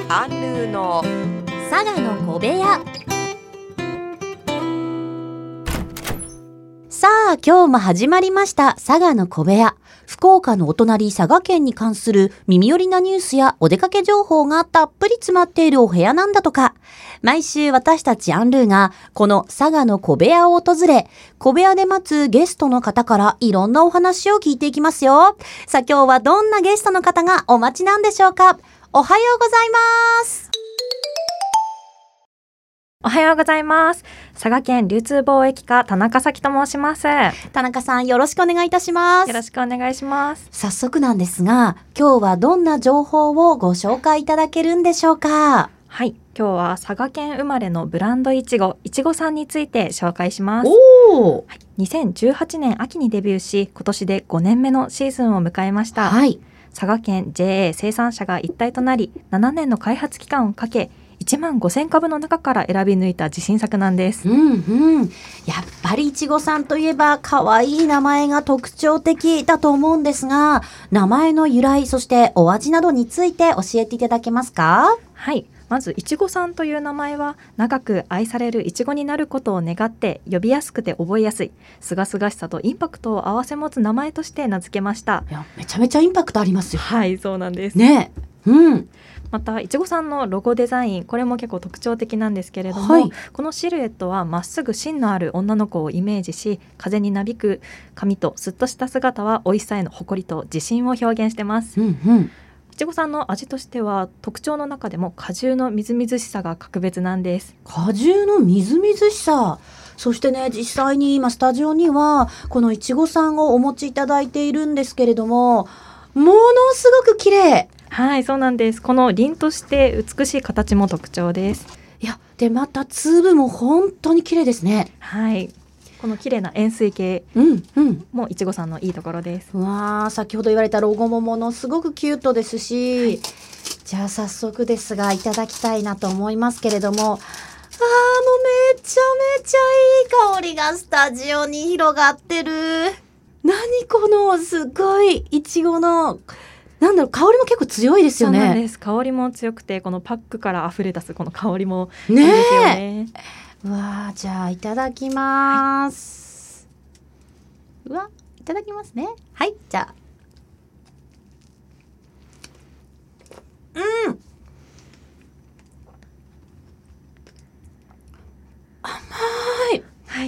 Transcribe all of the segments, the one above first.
アンルーの佐賀の小部屋。さあ今日も始まりました佐賀の小部屋。福岡のお隣佐賀県に関する耳寄りなニュースやお出かけ情報がたっぷり詰まっているお部屋なんだとか。毎週私たちアンルーがこの佐賀の小部屋を訪れ、小部屋で待つゲストの方からいろんなお話を聞いていきますよ。さあ今日はどんなゲストの方がお待ちなんでしょうか。おはようございます。 おはようございます。佐賀県流通貿易課田中咲と申します。 田中さんよろしくお願いいたします。 よろしくお願いします。 早速なんですが、今日はどんな情報をご紹介いただけるんでしょうか。 はい、今日は佐賀県生まれのブランドいちごさんについて紹介します。 おー、 はい、2018年秋にデビューし、今年で5年目のシーズンを迎えました。 はい、 佐賀県 JA 生産者が一体となり、7年の開発期間をかけ、1万5000株の中から選び抜いた自信作なんです。 やっぱりいちごさんといえば可愛い名前が特徴的だと思うんですが、名前の由来、そしてお味などについて教えていただけますか？ はい、まずいちごさんという名前は長く愛されるいちごになることを願って、呼びやすくて覚えやすい、すがすがしさとインパクトを併せ持つ名前として名付けました。 いや、めちゃめちゃインパクトありますよ。 はい、そうなんですね。 またいちごさんのロゴデザイン、これも結構特徴的なんですけれども、 はい、 このシルエットはまっすぐ芯のある女の子をイメージし、風になびく髪とスッとした姿は美味しさへの誇りと自信を表現してます。いちごさんの味としては特徴の中でも果汁のみずみずしさが格別なんです。 果汁のみずみずしさ、そしてね、実際に今スタジオにはこのいちごさんをお持ちいただいているんですけれども、ものすごく綺麗。 はい、そうなんです。この凛として美しい形も特徴です。 いや、でまた粒も本当に綺麗ですね。 はい、この綺麗な円錐形もいちごさんのいいところです。 わー、先ほど言われたロゴもものすごくキュートですし、はい、じゃあ早速ですがいただきたいなと思いますけれども、もうめちゃめちゃいい香りがスタジオに広がってる。何このすごいいちごの香りも結構強いですよね。 そうなんです。香りも強くて、このパックから溢れ出すこの香りもいいですよね。 うわー、じゃあいただきます、はい、うわ、いただきますね。はい、じゃあ甘い、 はい、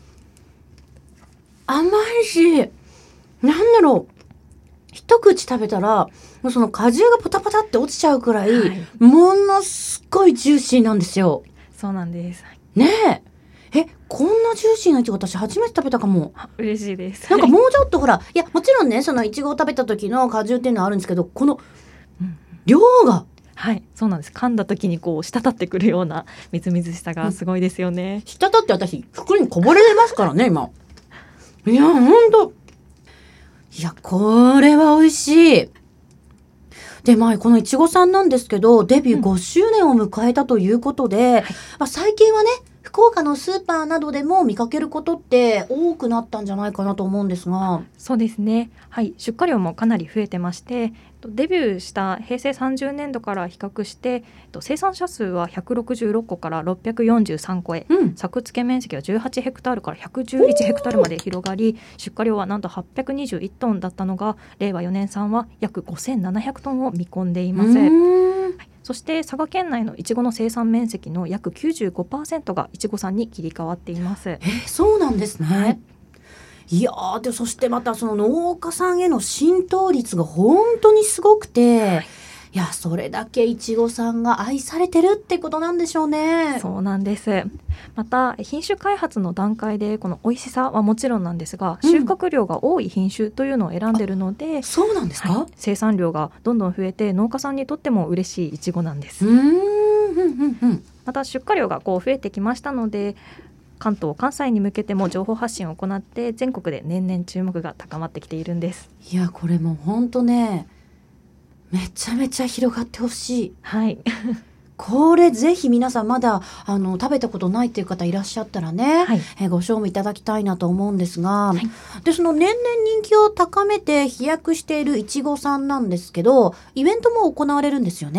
甘いし、なんだろう、一口食べたらもうその果汁がポタポタって落ちちゃうくらい、はい、ものすごいジューシーなんですよ。 そうなんですねえ。こんなジューシーないちご私初めて食べたかも。 嬉しいです。 なんかもうちょっとほら、いやもちろんね、そのいちごを食べた時の果汁っていうのはあるんですけど、この量が、 はい、そうなんです。噛んだ時にこう滴ってくるようなみずみずしさがすごいですよね。 滴って私袋にこぼれますからね今。いやほんと、いやこれは美味しい。でこのいちごさんなんですけど、デビュー5周年を迎えたということで、最近はね福岡のスーパーなどでも見かけることって多くなったんじゃないかなと思うんですが。 そうですね、はい、出荷量もかなり増えてまして、デビューした平成30年度から比較して、生産者数は166個から643個へ、作付け面積は18ヘクタールから111ヘクタールまで広がり、出荷量はなんと821トンだったのが、令和4年産は約5700トンを見込んでいます。そして佐賀県内のいちごの生産面積の約 95% がいちごさんに切り替わっています。 そうなんですね。はい、いやでそしてまたその農家さんへの浸透率が本当にすごくて、いやそれだけいちごさんが愛されてるってことなんでしょうね。 そうなんです。また品種開発の段階でこの美味しさはもちろんなんですが、収穫量が多い品種というのを選んでいるので、 そうなんですか、 はい、生産量がどんどん増えて農家さんにとっても嬉しいいちごなんです。また出荷量がこう増えてきましたので、関東関西に向けても情報発信を行って、全国で年々注目が高まってきているんです。 いやこれもう本当ね、めちゃめちゃ広がってほしい。 はいこれぜひ皆さんまだ食べたことないっていう方いらっしゃったらね、ご賞味いただきたいなと思うんですが、でその年々人気を高めて飛躍しているいちごさんなんですけど、イベントも行われるんですよね。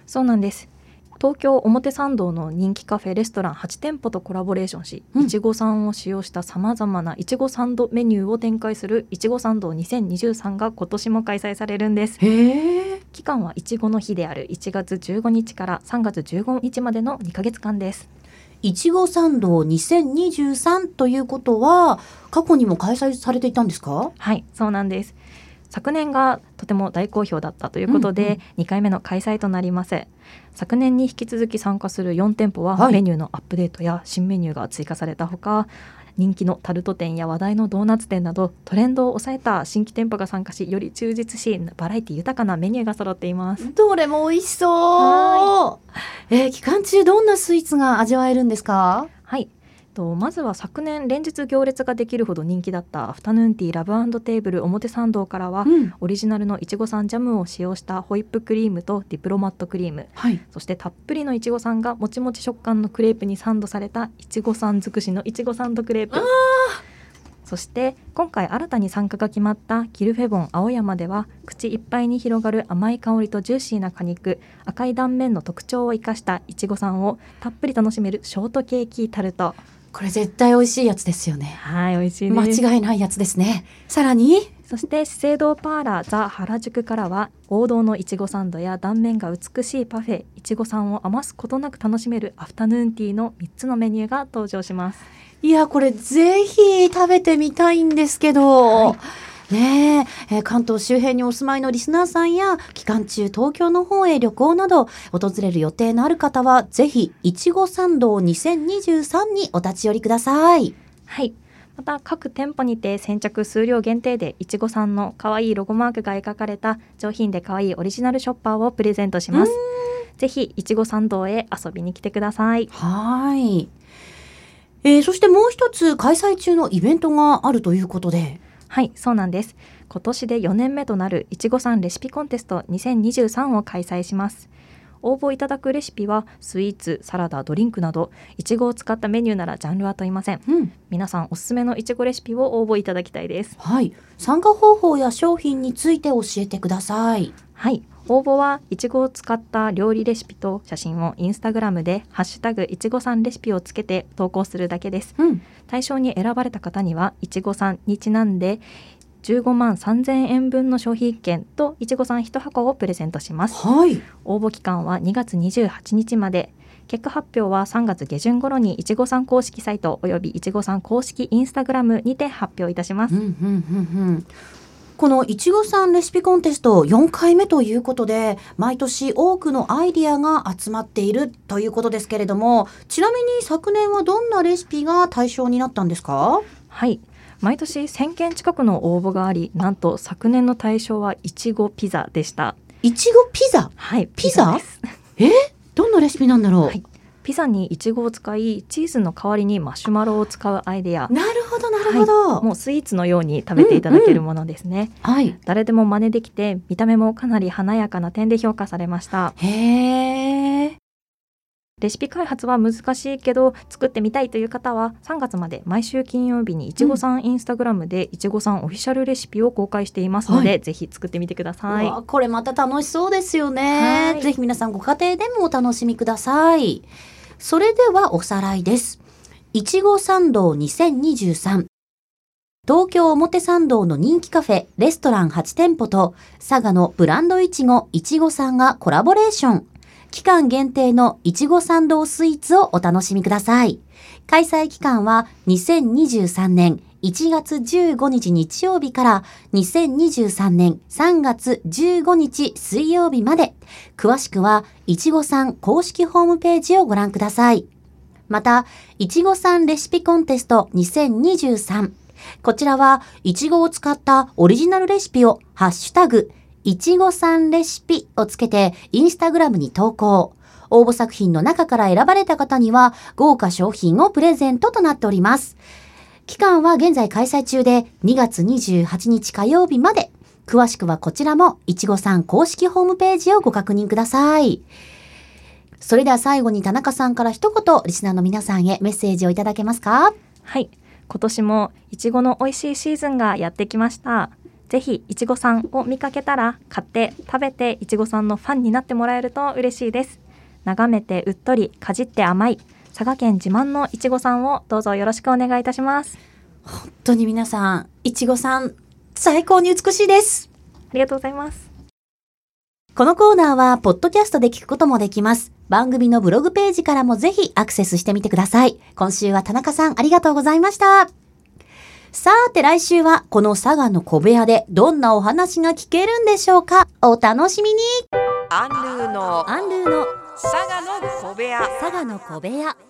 そうなんです。東京表参道の人気カフェレストラン8店舗とコラボレーションし、いちごさんを使用したさまざまないちごサンドメニューを展開するいちごサンド2023が今年も開催されるんです。期間はいちごの日である1月15日から3月15日までの2ヶ月間です。 いちごサンド2023ということは過去にも開催されていたんですか？ はい、そうなんです。昨年がとても大好評だったということで、2回目の開催となります。昨年に引き続き参加する4店舗は、メニューのアップデートや新メニューが追加されたほか、人気のタルト店や話題のドーナツ店などトレンドを抑えた新規店舗が参加し、より忠実しバラエティ豊かなメニューが揃っています。 どれも美味しそう。期間中どんなスイーツが味わえるんですか？ はい、まずは昨年連日行列ができるほど人気だったアフタヌーンティーラブ&テーブル表参道からは、オリジナルのいちごさんジャムを使用したホイップクリームとディプロマットクリーム、そしてたっぷりのいちごさんがもちもち食感のクレープにサンドされたいちごさん尽くしのいちごサンドクレープ。そして今回新たに参加が決まったキルフェボン青山では、口いっぱいに広がる甘い香りとジューシーな果肉、赤い断面の特徴を生かしたいちごさんをたっぷり楽しめるショートケーキタルト。 これ絶対美味しいやつですよね。 はい、美味しいです。 間違いないやつですね。さらにそして資生堂パーラーザ原宿からは、王道のいちごサンドや断面が美しいパフェ、いちごさんを余すことなく楽しめるアフタヌーンティーの3つのメニューが登場します。 いや、これぜひ食べてみたいんですけど、ねえ、関東周辺にお住まいのリスナーさんや期間中東京の方へ旅行など訪れる予定のある方は、ぜひいちごサンド2023にお立ち寄りください。 はい、また各店舗にて先着数量限定でいちごさんの可愛いロゴマークが描かれた上品で可愛いオリジナルショッパーをプレゼントします。ぜひいちごサンドへ遊びに来てください。 はい、そしてもう一つ開催中のイベントがあるということで。 はい、そうなんです。今年で4年目となるいちごさんレシピコンテスト2023を開催します。応募いただくレシピはスイーツ、サラダ、ドリンクなどいちごを使ったメニューならジャンルは問いません。皆さんおすすめのいちごレシピを応募いただきたいです。 はい、参加方法や商品について教えてください。 はい、応募はいちごを使った料理レシピと写真をインスタグラムでハッシュタグいちごさんレシピをつけて投稿するだけです。対象に選ばれた方にはいちごさんにちなんで15万3000円分の消費券といちごさん1箱をプレゼントします。応募期間は2月28日まで。結果発表は3月下旬頃にいちごさん公式サイトおよびいちごさん公式インスタグラムにて発表いたします。 このいちごさんレシピコンテスト4回目ということで、毎年多くのアイディアが集まっているということですけれども、ちなみに昨年はどんなレシピが対象になったんですか？ はい、毎年1000件近くの応募があり、なんと昨年の対象はいちごピザでした。 いちごピザ？ はい、 ピザです。 どんなレシピなんだろう？ はい、ピザにいちごを使い、チーズの代わりにマシュマロを使うアイデア。 なるほどなるほど、 もうスイーツのように食べていただけるものですね。誰でも真似できて、見た目もかなり華やかな点で評価されました。レシピ開発は難しいけど作ってみたいという方は、3月まで毎週金曜日にいちごさんインスタグラムでいちごさんオフィシャルレシピを公開していますので、ぜひ作ってみてください。 これまた楽しそうですよね。ぜひ皆さんご家庭でもお楽しみください。それではおさらいです。いちごサンド2023、東京表参道の人気カフェレストラン8店舗と佐賀のブランドいちごいちごさんがコラボレーション。期間限定のいちごサンドスイーツをお楽しみください。開催期間は2023年1月15日日曜日から2023年3月15日水曜日まで。詳しくはいちごさん公式ホームページをご覧ください。また、いちごさんレシピコンテスト2023。こちらはいちごを使ったオリジナルレシピをハッシュタグいちごさんレシピをつけてインスタグラムに投稿。応募作品の中から選ばれた方には豪華商品をプレゼントとなっております。期間は現在開催中で2月28日火曜日まで。詳しくはこちらもいちごさん公式ホームページをご確認ください。それでは最後に田中さんから一言リスナーの皆さんへメッセージをいただけますか？ はい、今年もいちごの美味しいシーズンがやってきました。 ぜひいちごさんを見かけたら買って食べていちごさんのファンになってもらえると嬉しいです。眺めてうっとり、かじって甘い佐賀県自慢のいちごさんをどうぞよろしくお願いいたします。 本当に皆さん、いちごさん最高に美しいです。 ありがとうございます。 このコーナーはポッドキャストで聞くこともできます。番組のブログページからもぜひアクセスしてみてください。今週は田中さんありがとうございました。さて来週はこの佐賀の小部屋でどんなお話が聞けるんでしょうか。お楽しみに。 アンルーの佐賀の小部屋。 佐賀の小部屋。